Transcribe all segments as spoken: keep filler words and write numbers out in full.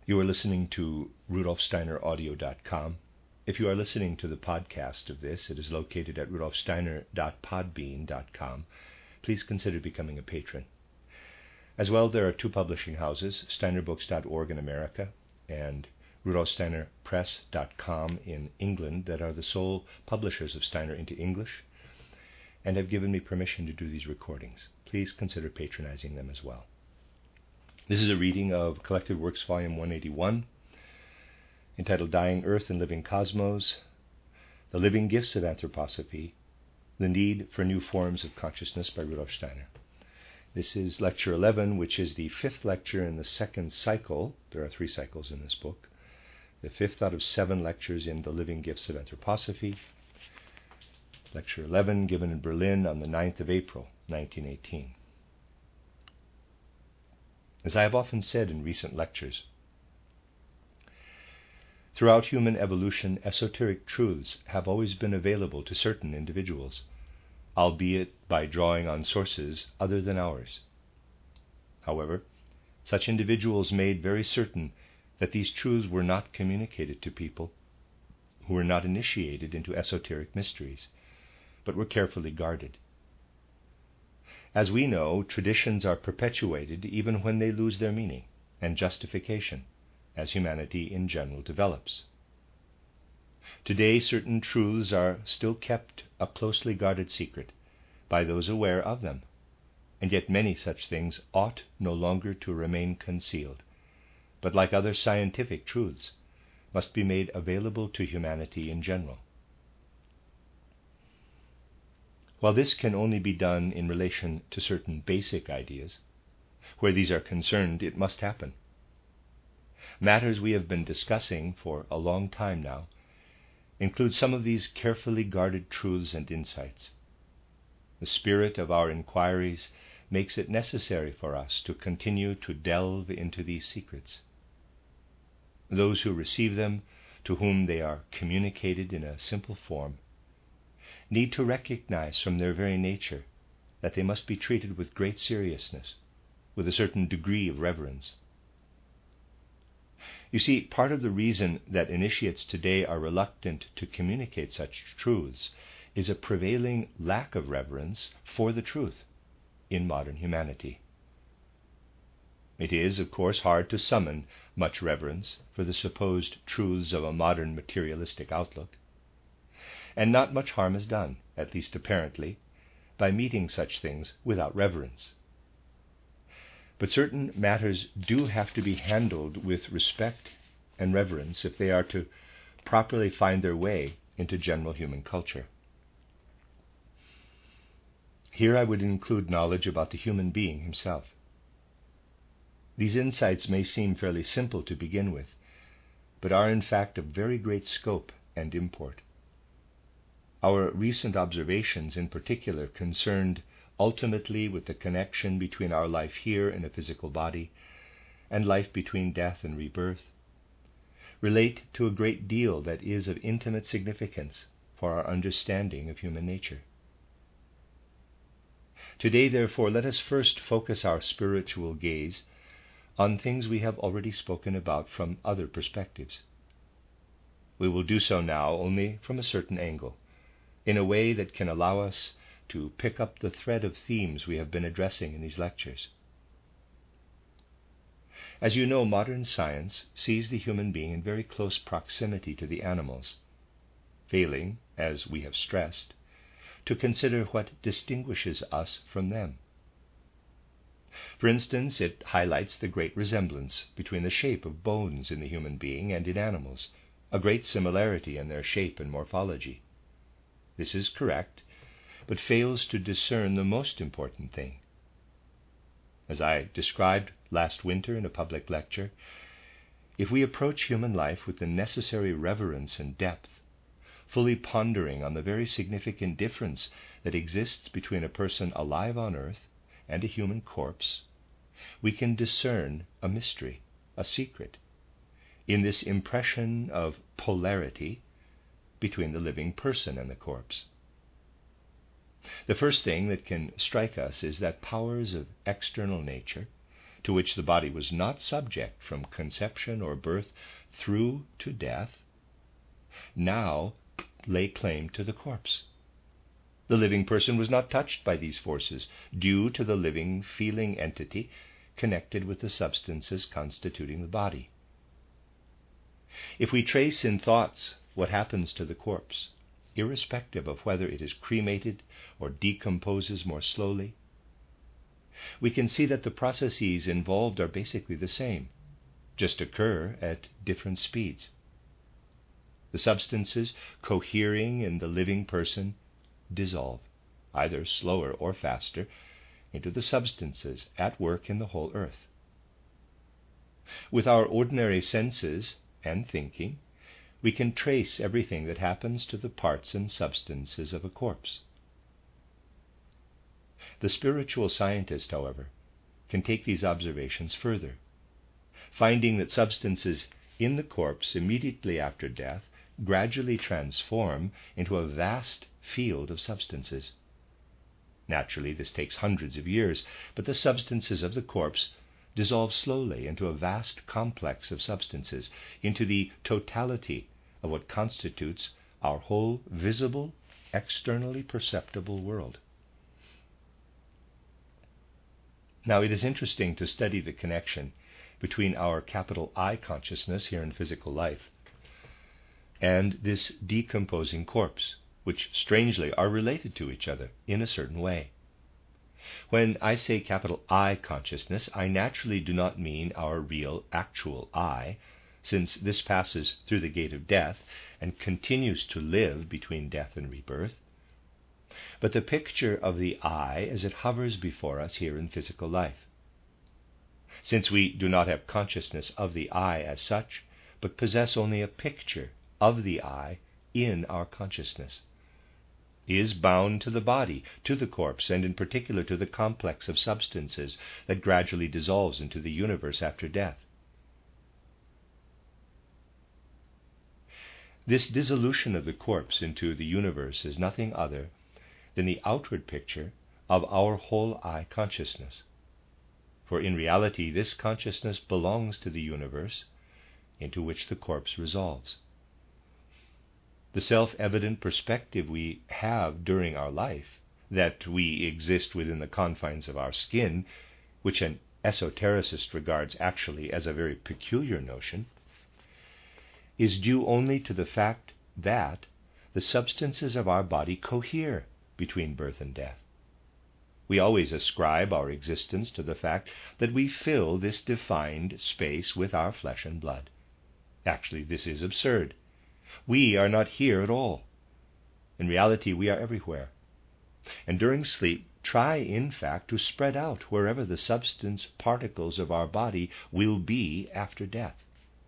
You are listening to Rudolf Steiner Audio dot com. If you are listening to the podcast of this, it is located at Rudolf Steiner dot podbean dot com. Please consider becoming a patron. As well, there are two publishing houses, Steiner Books dot org in America and Rudolf Steiner Press dot com in England, that are the sole publishers of Steiner into English and have given me permission to do these recordings. Please consider patronizing them as well. This is a reading of Collected Works, Volume one eighty-one, entitled Dying Earth and Living Cosmos, The Living Gifts of Anthroposophy, The Need for New Forms of Consciousness by Rudolf Steiner. This is Lecture eleven, which is the fifth lecture in the second cycle. There are three cycles in this book. The fifth out of seven lectures in The Living Gifts of Anthroposophy. Lecture eleven, given in Berlin on the ninth of April, nineteen eighteen. As I have often said in recent lectures, throughout human evolution, esoteric truths have always been available to certain individuals, albeit by drawing on sources other than ours. However, such individuals made very certain that these truths were not communicated to people who were not initiated into esoteric mysteries, but were carefully guarded. As we know, traditions are perpetuated even when they lose their meaning and justification, as humanity in general develops. Today, certain truths are still kept a closely guarded secret by those aware of them, and yet many such things ought no longer to remain concealed, but like other scientific truths, must be made available to humanity in general. While this can only be done in relation to certain basic ideas, where these are concerned, it must happen. Matters we have been discussing for a long time now include some of these carefully guarded truths and insights. The spirit of our inquiries makes it necessary for us to continue to delve into these secrets. Those who receive them, to whom they are communicated in a simple form, need to recognize from their very nature that they must be treated with great seriousness, with a certain degree of reverence. You see, part of the reason that initiates today are reluctant to communicate such truths is a prevailing lack of reverence for the truth in modern humanity. It is, of course, hard to summon much reverence for the supposed truths of a modern materialistic outlook, and not much harm is done, at least apparently, by meeting such things without reverence. But certain matters do have to be handled with respect and reverence if they are to properly find their way into general human culture. Here I would include knowledge about the human being himself. These insights may seem fairly simple to begin with, but are in fact of very great scope and import. Our recent observations in particular, concerned ultimately with the connection between our life here in a physical body and life between death and rebirth, relate to a great deal that is of intimate significance for our understanding of human nature. Today, therefore, let us first focus our spiritual gaze on things we have already spoken about from other perspectives. We will do so now only from a certain angle, in a way that can allow us to pick up the thread of themes we have been addressing in these lectures. As you know, modern science sees the human being in very close proximity to the animals, failing, as we have stressed, to consider what distinguishes us from them. For instance, it highlights the great resemblance between the shape of bones in the human being and in animals, a great similarity in their shape and morphology. This is correct, but fails to discern the most important thing. As I described last winter in a public lecture, if we approach human life with the necessary reverence and depth, fully pondering on the very significant difference that exists between a person alive on earth and a human corpse, we can discern a mystery, a secret, in this impression of polarity between the living person and the corpse. The first thing that can strike us is that powers of external nature to which the body was not subject from conception or birth through to death, now lay claim to the corpse. The living person was not touched by these forces, due to the living, feeling entity connected with the substances constituting the body. If we trace in thoughts what happens to the corpse, irrespective of whether it is cremated or decomposes more slowly, we can see that the processes involved are basically the same, just occur at different speeds. The substances cohering in the living person dissolve, either slower or faster, into the substances at work in the whole earth. With our ordinary senses and thinking, we can trace everything that happens to the parts and substances of a corpse. The spiritual scientist, however, can take these observations further, finding that substances in the corpse immediately after death gradually transform into a vast field of substances. Naturally, this takes hundreds of years, but the substances of the corpse dissolve slowly into a vast complex of substances, into the totality of what constitutes our whole visible, externally perceptible world. Now, it is interesting to study the connection between our capital I consciousness here in physical life and this decomposing corpse, which strangely are related to each other in a certain way. When I say capital I consciousness, I naturally do not mean our real, actual I, since this passes through the gate of death and continues to live between death and rebirth, but the picture of the I as it hovers before us here in physical life. Since we do not have consciousness of the I as such, but possess only a picture of the I in our consciousness, is bound to the body, to the corpse, and in particular to the complex of substances that gradually dissolves into the universe after death. This dissolution of the corpse into the universe is nothing other than the outward picture of our whole I consciousness. For in reality, this consciousness belongs to the universe into which the corpse resolves. The self-evident perspective we have during our life, that we exist within the confines of our skin, which an esotericist regards actually as a very peculiar notion, is due only to the fact that the substances of our body cohere between birth and death. We always ascribe our existence to the fact that we fill this defined space with our flesh and blood. Actually, this is absurd. We are not here at all. In reality, we are everywhere. And during sleep, try, in fact, to spread out wherever the substance particles of our body will be after death.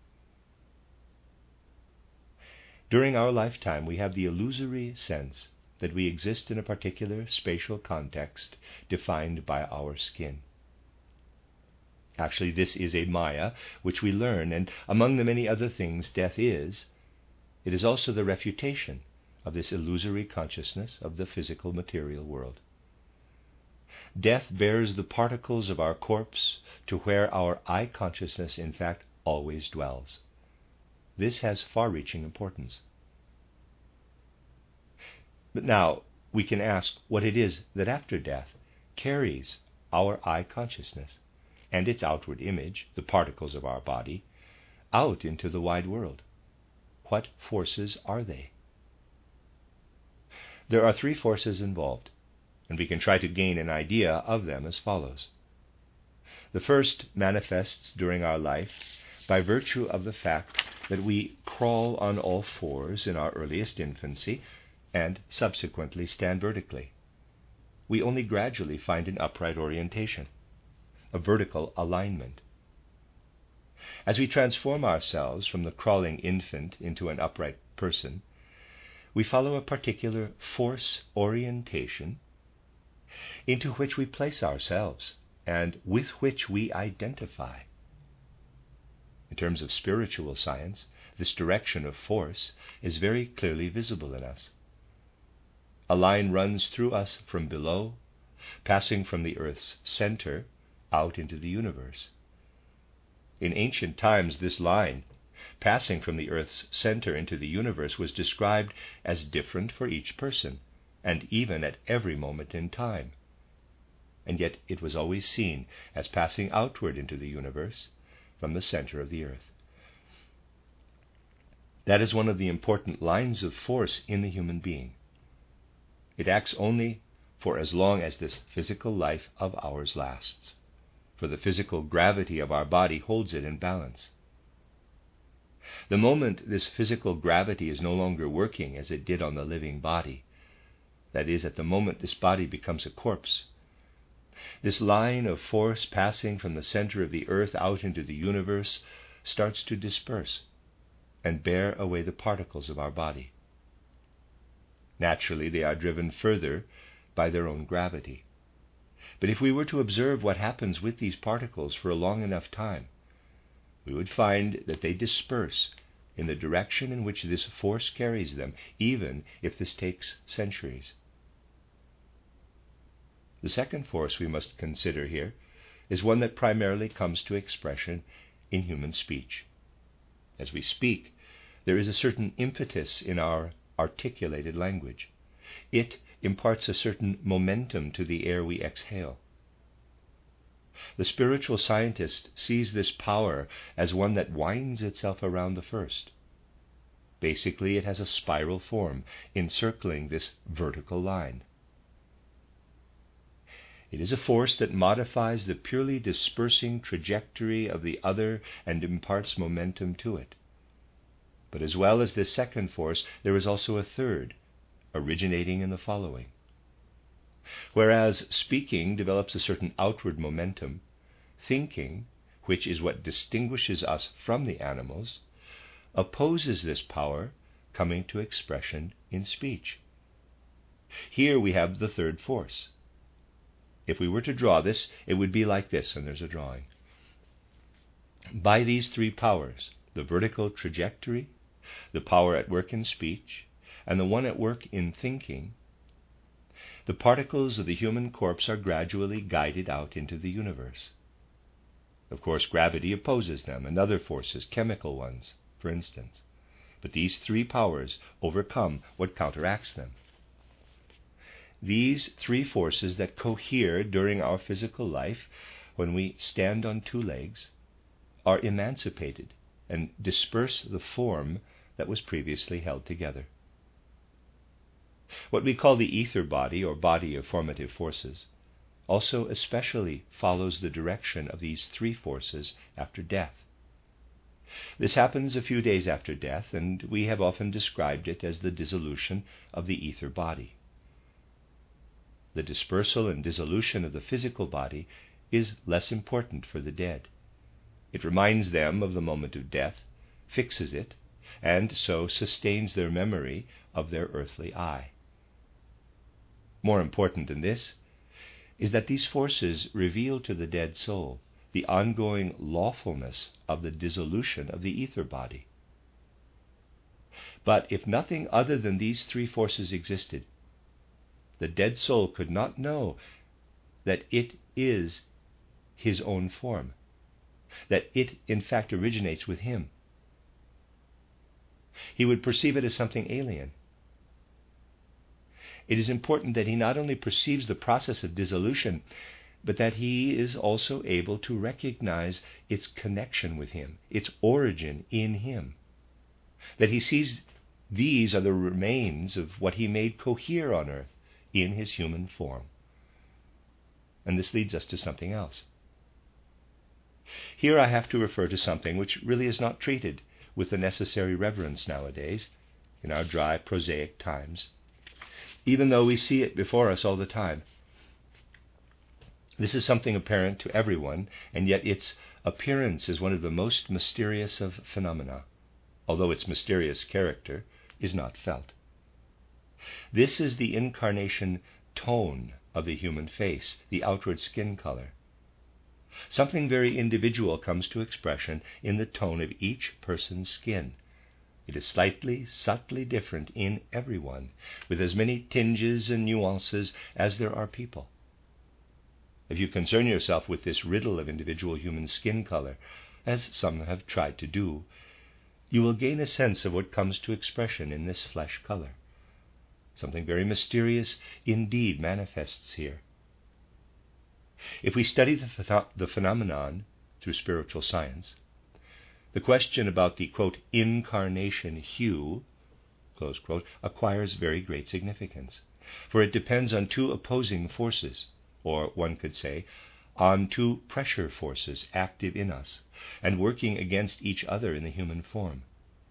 During our lifetime, we have the illusory sense that we exist in a particular spatial context defined by our skin. Actually, this is a Maya which we learn, and among the many other things death is, it is also the refutation of this illusory consciousness of the physical material world. Death bears the particles of our corpse to where our I consciousness in fact always dwells. This has far-reaching importance. But now we can ask what it is that after death carries our I consciousness and its outward image, the particles of our body, out into the wide world. What forces are they? There are three forces involved, and we can try to gain an idea of them as follows. The first manifests during our life by virtue of the fact that we crawl on all fours in our earliest infancy and subsequently stand vertically. We only gradually find an upright orientation, a vertical alignment. As we transform ourselves from the crawling infant into an upright person, we follow a particular force orientation into which we place ourselves and with which we identify. In terms of spiritual science, this direction of force is very clearly visible in us. A line runs through us from below, passing from the earth's center out into the universe. In ancient times, this line, passing from the Earth's center into the universe, was described as different for each person, and even at every moment in time. And yet it was always seen as passing outward into the universe from the center of the Earth. That is one of the important lines of force in the human being. It acts only for as long as this physical life of ours lasts, for the physical gravity of our body holds it in balance. The moment this physical gravity is no longer working as it did on the living body, that is, at the moment this body becomes a corpse, this line of force passing from the center of the Earth out into the universe starts to disperse and bear away the particles of our body. Naturally, they are driven further by their own gravity. But if we were to observe what happens with these particles for a long enough time, we would find that they disperse in the direction in which this force carries them, even if this takes centuries. The second force we must consider here is one that primarily comes to expression in human speech. As we speak, there is a certain impetus in our articulated language. It imparts a certain momentum to the air we exhale. The spiritual scientist sees this power as one that winds itself around the first. Basically, it has a spiral form, encircling this vertical line. It is a force that modifies the purely dispersing trajectory of the other and imparts momentum to it. But as well as this second force, there is also a third, originating in the following. Whereas speaking develops a certain outward momentum, thinking, which is what distinguishes us from the animals, opposes this power coming to expression in speech. Here we have the third force. If we were to draw this, it would be like this, and there's a drawing. By these three powers, the vertical trajectory, the power at work in speech, and the one at work in thinking, the particles of the human corpse are gradually guided out into the universe. Of course, gravity opposes them, and other forces, chemical ones, for instance. But these three powers overcome what counteracts them. These three forces that cohere during our physical life, when we stand on two legs, are emancipated and disperse the form that was previously held together. What we call the ether body, or body of formative forces, also especially follows the direction of these three forces after death. This happens a few days after death, and we have often described it as the dissolution of the ether body. The dispersal and dissolution of the physical body is less important for the dead. It reminds them of the moment of death, fixes it, and so sustains their memory of their earthly I. More important than this is that these forces reveal to the dead soul the ongoing lawfulness of the dissolution of the ether body. But if nothing other than these three forces existed, the dead soul could not know that it is his own form, that it in fact originates with him. He would perceive it as something alien. It is important that he not only perceives the process of dissolution, but that he is also able to recognize its connection with him, its origin in him. That he sees these are the remains of what he made cohere on earth in his human form. And this leads us to something else. Here I have to refer to something which really is not treated with the necessary reverence nowadays, in our dry, prosaic times, even though we see it before us all the time. This is something apparent to everyone, and yet its appearance is one of the most mysterious of phenomena, although its mysterious character is not felt. This is the incarnation tone of the human face, the outward skin color. Something very individual comes to expression in the tone of each person's skin. It is slightly, subtly different in everyone, with as many tinges and nuances as there are people. If you concern yourself with this riddle of individual human skin color, as some have tried to do, you will gain a sense of what comes to expression in this flesh color. Something very mysterious indeed manifests here. If we study the, ph- the phenomenon through spiritual science, the question about the, quote, incarnation hue, close quote, acquires very great significance, for it depends on two opposing forces, or one could say, on two pressure forces active in us and working against each other in the human form.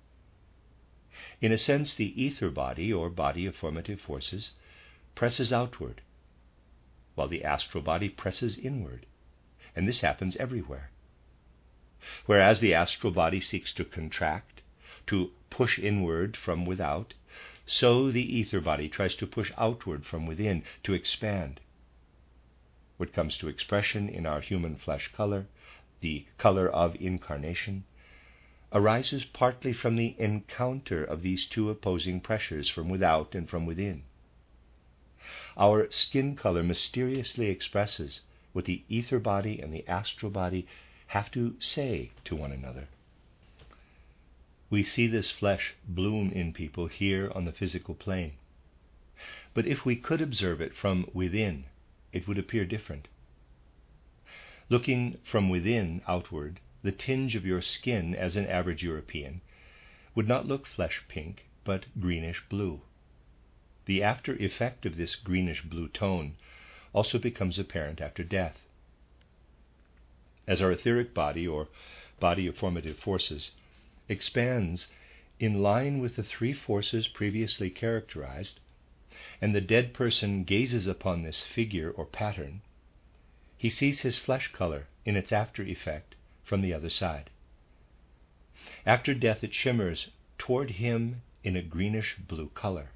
In a sense, the ether body, or body of formative forces, presses outward, while the astral body presses inward, and this happens everywhere. Whereas the astral body seeks to contract, to push inward from without, so the ether body tries to push outward from within, to expand. What comes to expression in our human flesh color, the color of incarnation, arises partly from the encounter of these two opposing pressures from without and from within. Our skin color mysteriously expresses what the ether body and the astral body have to say to one another. We see this flesh bloom in people here on the physical plane. But if we could observe it from within, it would appear different. Looking from within outward, the tinge of your skin as an average European would not look flesh pink, but greenish blue. The after effect of this greenish blue tone also becomes apparent after death. As our etheric body, or body of formative forces, expands in line with the three forces previously characterized, and the dead person gazes upon this figure or pattern, he sees his flesh color in its after effect from the other side. After death it shimmers toward him in a greenish blue color.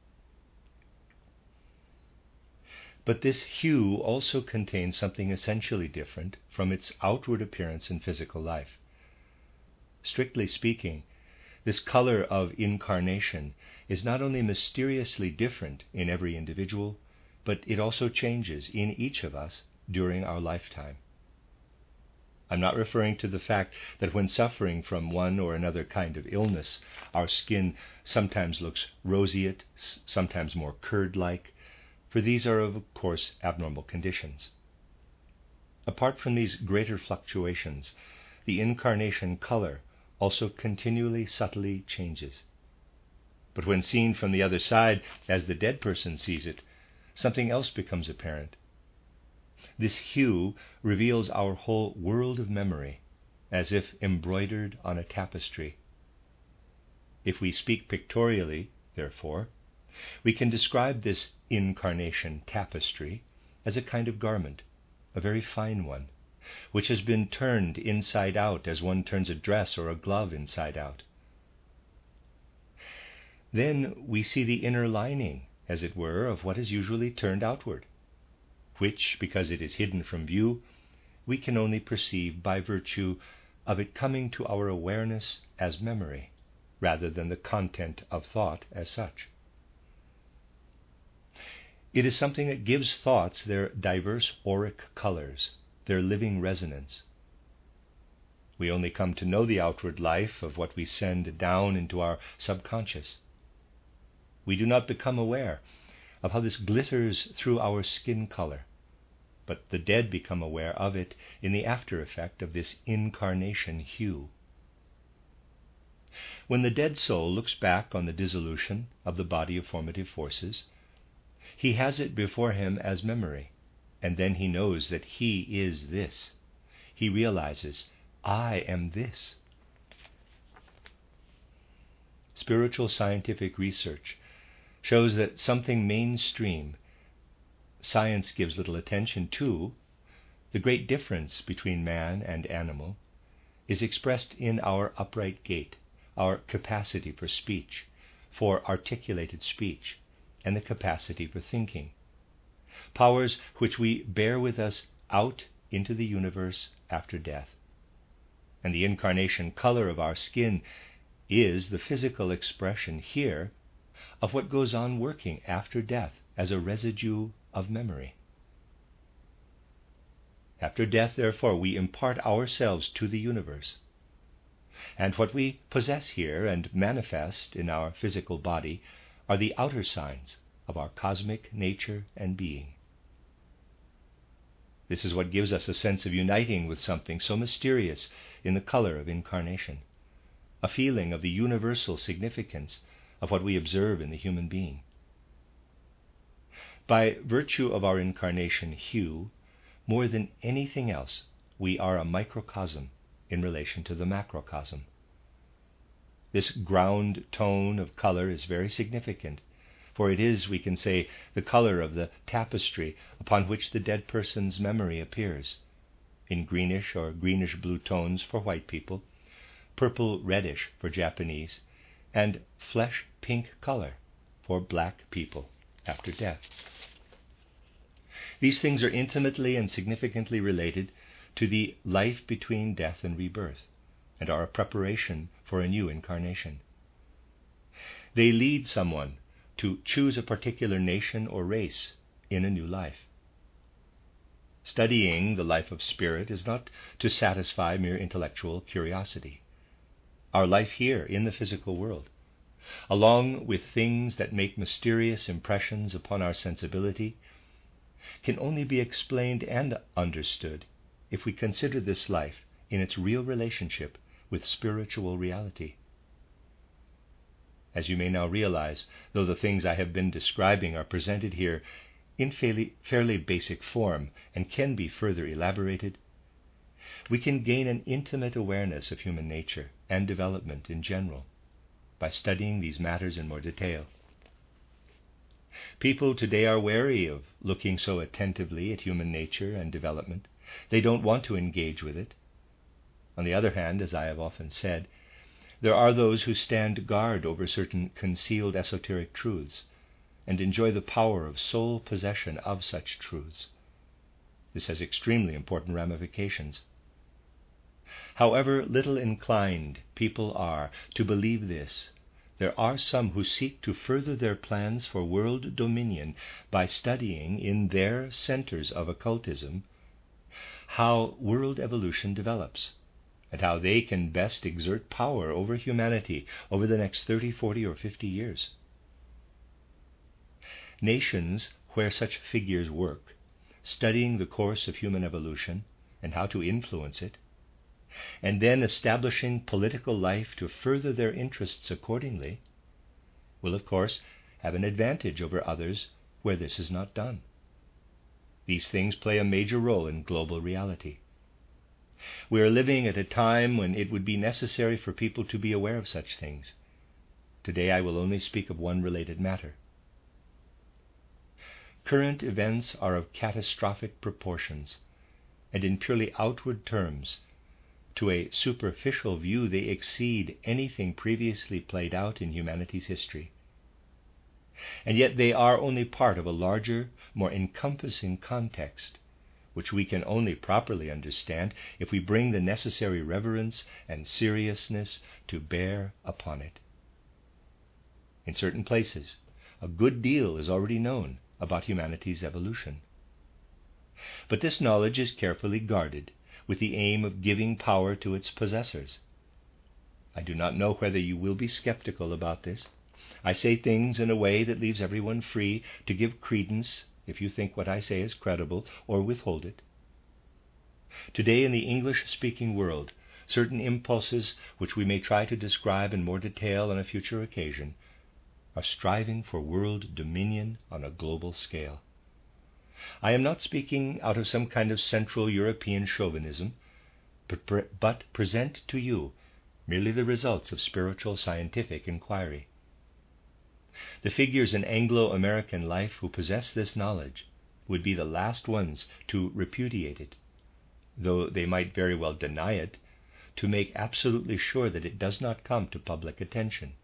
But this hue also contains something essentially different from its outward appearance in physical life. Strictly speaking, this color of incarnation is not only mysteriously different in every individual, but it also changes in each of us during our lifetime. I'm not referring to the fact that when suffering from one or another kind of illness, our skin sometimes looks roseate, sometimes more curd-like, for these are of course abnormal conditions. Apart from these greater fluctuations, the incarnation color also continually subtly changes. But when seen from the other side, as the dead person sees it, something else becomes apparent. This hue reveals our whole world of memory, as if embroidered on a tapestry. If we speak pictorially, therefore, we can describe this incarnation tapestry as a kind of garment, a very fine one, which has been turned inside out as one turns a dress or a glove inside out. Then we see the inner lining, as it were, of what is usually turned outward, which, because it is hidden from view, we can only perceive by virtue of it coming to our awareness as memory, rather than the content of thought as such. It is something that gives thoughts their diverse auric colors, their living resonance. We only come to know the outward life of what we send down into our subconscious. We do not become aware of how this glitters through our skin color, but the dead become aware of it in the after effect of this incarnation hue. When the dead soul looks back on the dissolution of the body of formative forces, he has it before him as memory, and then he knows that he is this. He realizes, I am this. Spiritual scientific research shows that something mainstream science gives little attention to, the great difference between man and animal, is expressed in our upright gait, our capacity for speech, for articulated speech, and the capacity for thinking, powers which we bear with us out into the universe after death. And the incarnation color of our skin is the physical expression here of what goes on working after death as a residue of memory. After death, therefore, we impart ourselves to the universe. And what we possess here and manifest in our physical body are the outer signs of our cosmic nature and being. This is what gives us a sense of uniting with something so mysterious in the color of incarnation, a feeling of the universal significance of what we observe in the human being. By virtue of our incarnation hue, more than anything else, we are a microcosm in relation to the macrocosm. This ground tone of color is very significant, for it is, we can say, the color of the tapestry upon which the dead person's memory appears, in greenish or greenish-blue tones for white people, purple-reddish for Japanese, and flesh-pink color for black people after death. These things are intimately and significantly related to the life between death and rebirth, and are a preparation for a new incarnation. They lead someone to choose a particular nation or race in a new life. Studying the life of spirit is not to satisfy mere intellectual curiosity. Our life here in the physical world, along with things that make mysterious impressions upon our sensibility, can only be explained and understood if we consider this life in its real relationship with spiritual reality. As you may now realize, though the things I have been describing are presented here in fairly, fairly basic form and can be further elaborated, we can gain an intimate awareness of human nature and development in general by studying these matters in more detail. People today are wary of looking so attentively at human nature and development. They don't want to engage with it. On the other hand, as I have often said, there are those who stand guard over certain concealed esoteric truths and enjoy the power of sole possession of such truths. This has extremely important ramifications. However little inclined people are to believe this, there are some who seek to further their plans for world dominion by studying in their centers of occultism how world evolution develops, and how they can best exert power over humanity over the next thirty, forty, or fifty years. Nations where such figures work, studying the course of human evolution and how to influence it, and then establishing political life to further their interests accordingly, will of course have an advantage over others where this is not done. These things play a major role in global reality. We are living at a time when it would be necessary for people to be aware of such things. Today I will only speak of one related matter. Current events are of catastrophic proportions, and in purely outward terms, to a superficial view, they exceed anything previously played out in humanity's history. And yet they are only part of a larger, more encompassing context, which we can only properly understand if we bring the necessary reverence and seriousness to bear upon it. In certain places, a good deal is already known about humanity's evolution. But this knowledge is carefully guarded with the aim of giving power to its possessors. I do not know whether you will be skeptical about this. I say things in a way that leaves everyone free to give credence if you think what I say is credible, or withhold it. Today in the English-speaking world, certain impulses which we may try to describe in more detail on a future occasion are striving for world dominion on a global scale. I am not speaking out of some kind of Central European chauvinism, but, pre- but present to you merely the results of spiritual scientific inquiry. The figures in Anglo-American life who possess this knowledge would be the last ones to repudiate it, though they might very well deny it, to make absolutely sure that it does not come to public attention.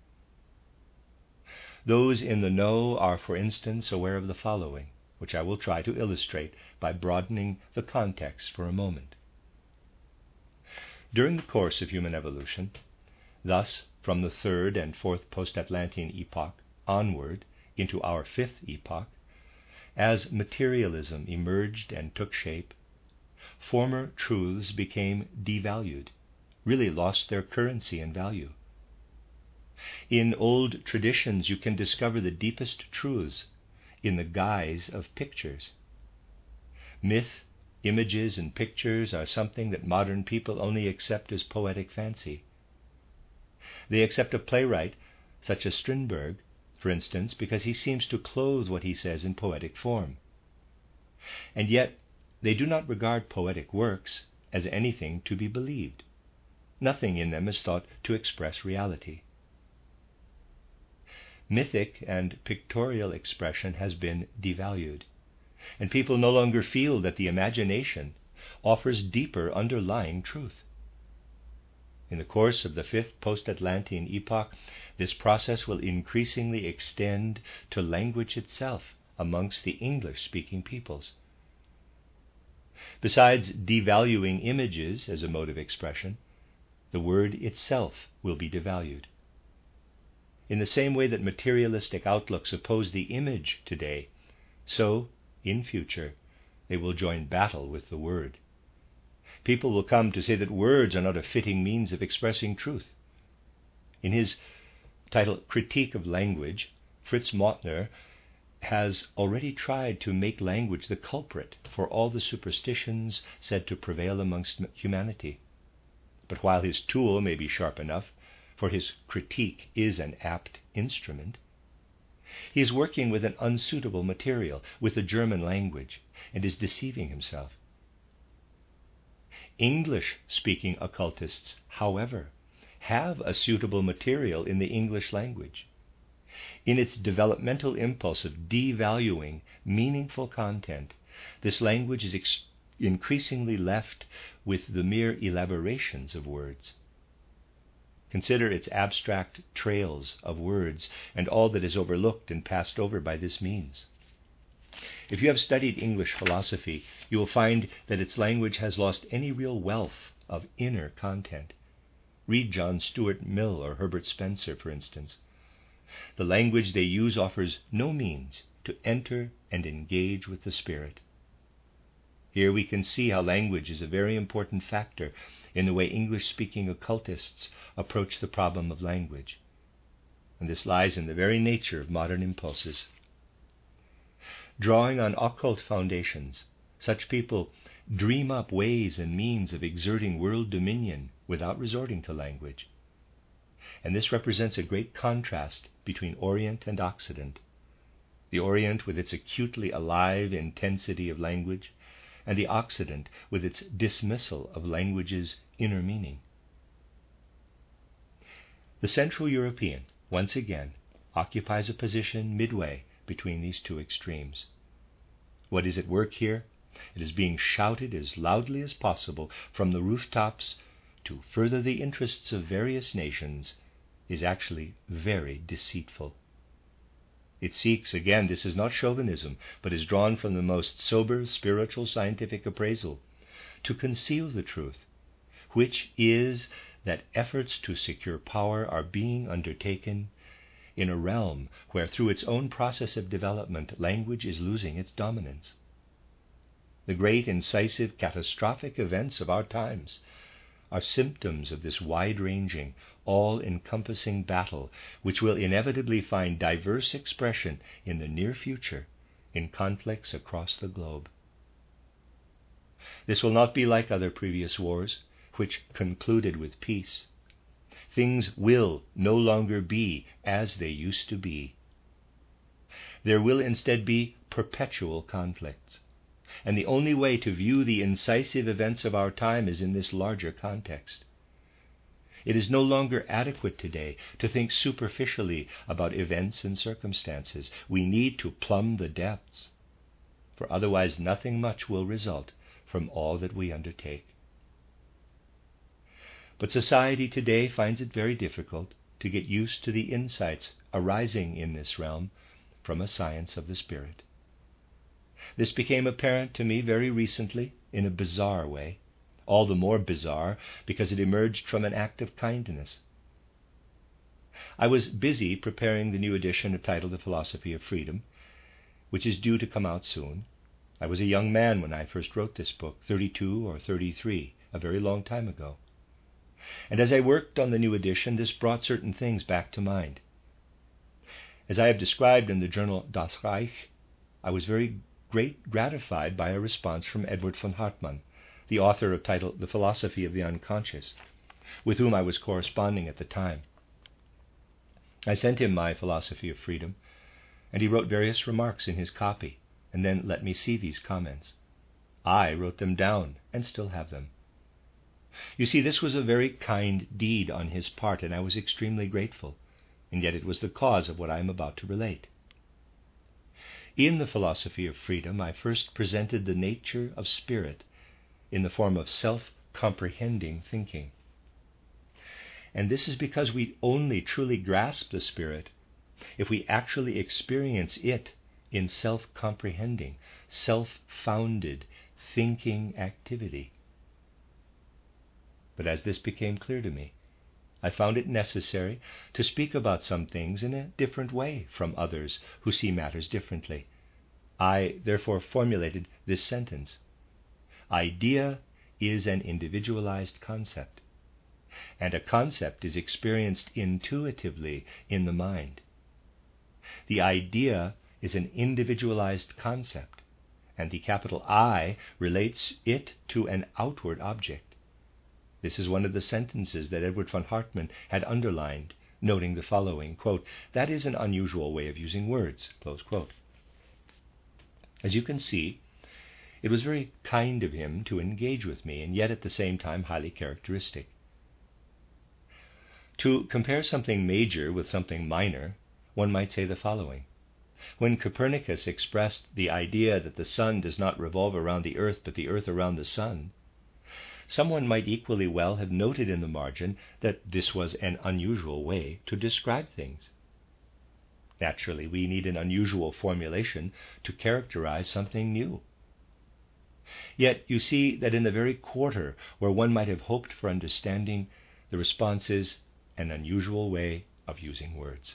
Those in the know are, for instance, aware of the following, which I will try to illustrate by broadening the context for a moment. During the course of human evolution, thus from the third and fourth post-Atlantean epoch onward into our fifth epoch, as materialism emerged and took shape, former truths became devalued, really lost their currency and value. In old traditions, you can discover the deepest truths in the guise of pictures. Myth, images, and pictures are something that modern people only accept as poetic fancy. They accept a playwright such as Strindberg, for instance, because he seems to clothe what he says in poetic form. And yet they do not regard poetic works as anything to be believed. Nothing in them is thought to express reality. Mythic and pictorial expression has been devalued, and people no longer feel that the imagination offers deeper underlying truth. In the course of the fifth post-Atlantean epoch, this process will increasingly extend to language itself amongst the English-speaking peoples. Besides devaluing images as a mode of expression, the word itself will be devalued. In the same way that materialistic outlooks oppose the image today, so, in future, they will join battle with the word. People will come to say that words are not a fitting means of expressing truth. In his title, Critique of Language, Fritz Mautner has already tried to make language the culprit for all the superstitions said to prevail amongst humanity. But while his tool may be sharp enough, for his critique is an apt instrument, he is working with an unsuitable material, with the German language, and is deceiving himself. English-speaking occultists, however, have a suitable material in the English language. In its developmental impulse of devaluing meaningful content, this language is ex- increasingly left with the mere elaborations of words. Consider its abstract trails of words and all that is overlooked and passed over by this means. If you have studied English philosophy, you will find that its language has lost any real wealth of inner content. Read John Stuart Mill or Herbert Spencer, for instance. The language they use offers no means to enter and engage with the spirit. Here we can see how language is a very important factor in the way English-speaking occultists approach the problem of language. And this lies in the very nature of modern impulses. Drawing on occult foundations, such people dream up ways and means of exerting world dominion without resorting to language. And this represents a great contrast between Orient and Occident. The Orient with its acutely alive intensity of language, and the Occident with its dismissal of language's inner meaning. The Central European, once again, occupies a position midway between these two extremes. What is at work here? It is being shouted as loudly as possible from the rooftops to further the interests of various nations is actually very deceitful. It seeks, again, this is not chauvinism, but is drawn from the most sober spiritual scientific appraisal, to conceal the truth, which is that efforts to secure power are being undertaken in a realm where, through its own process of development, language is losing its dominance. The great, incisive, catastrophic events of our times are symptoms of this wide-ranging, all-encompassing battle, which will inevitably find diverse expression in the near future in conflicts across the globe. This will not be like other previous wars, which concluded with peace. Things will no longer be as they used to be. There will instead be perpetual conflicts. And the only way to view the incisive events of our time is in this larger context. It is no longer adequate today to think superficially about events and circumstances. We need to plumb the depths, for otherwise nothing much will result from all that we undertake. But society today finds it very difficult to get used to the insights arising in this realm from a science of the spirit. This became apparent to me very recently in a bizarre way, all the more bizarre because it emerged from an act of kindness. I was busy preparing the new edition entitled The Philosophy of Freedom, which is due to come out soon, I was a young man when I first wrote this book, thirty-two or thirty-three, a very long time ago. And as I worked on the new edition, this brought certain things back to mind. As I have described in the journal Das Reich, I was very great gratified by a response from Edward von Hartmann, the author of title The Philosophy of the Unconscious, with whom I was corresponding at the time. I sent him my Philosophy of Freedom, and he wrote various remarks in his copy, and then let me see these comments. I wrote them down and still have them. You see, this was a very kind deed on his part, and I was extremely grateful, and yet it was the cause of what I am about to relate. In the Philosophy of Freedom, I first presented the nature of spirit in the form of self-comprehending thinking. And this is because we only truly grasp the spirit if we actually experience it in self-comprehending, self-founded thinking activity. But as this became clear to me, I found it necessary to speak about some things in a different way from others who see matters differently. I therefore formulated this sentence: idea is an individualized concept, and a concept is experienced intuitively in the mind. The idea is an individualized concept, and the capital I relates it to an outward object. This is one of the sentences that Edward von Hartmann had underlined, noting the following, quote, "That is an unusual way of using words," close quote. As you can see, it was very kind of him to engage with me, and yet at the same time highly characteristic. To compare something major with something minor, one might say the following. When Copernicus expressed the idea that the sun does not revolve around the earth but the earth around the sun, someone might equally well have noted in the margin that this was an unusual way to describe things. Naturally, we need an unusual formulation to characterize something new. Yet you see that in the very quarter where one might have hoped for understanding, the response is an unusual way of using words.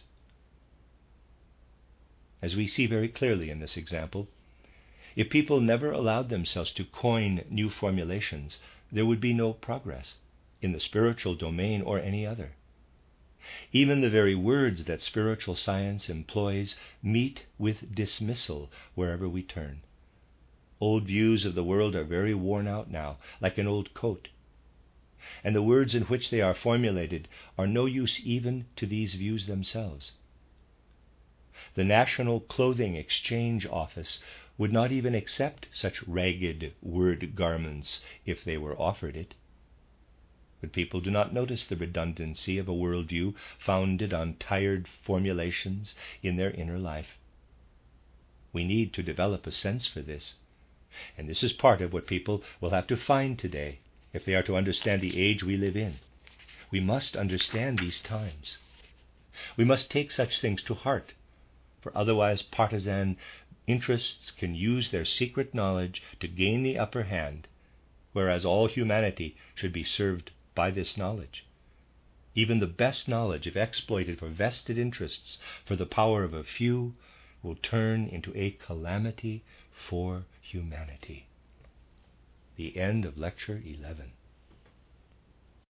As we see very clearly in this example, if people never allowed themselves to coin new formulations, there would be no progress in the spiritual domain or any other. Even the very words that spiritual science employs meet with dismissal wherever we turn. Old views of the world are very worn out now, like an old coat. And the words in which they are formulated are no use even to these views themselves. The National Clothing Exchange Office would not even accept such ragged word garments if they were offered it. But people do not notice the redundancy of a worldview founded on tired formulations in their inner life. We need to develop a sense for this, and this is part of what people will have to find today if they are to understand the age we live in. We must understand these times. We must take such things to heart, for otherwise partisan interests can use their secret knowledge to gain the upper hand, whereas all humanity should be served by this knowledge. Even the best knowledge, if exploited for vested interests, for the power of a few, will turn into a calamity for humanity. The end of Lecture eleven.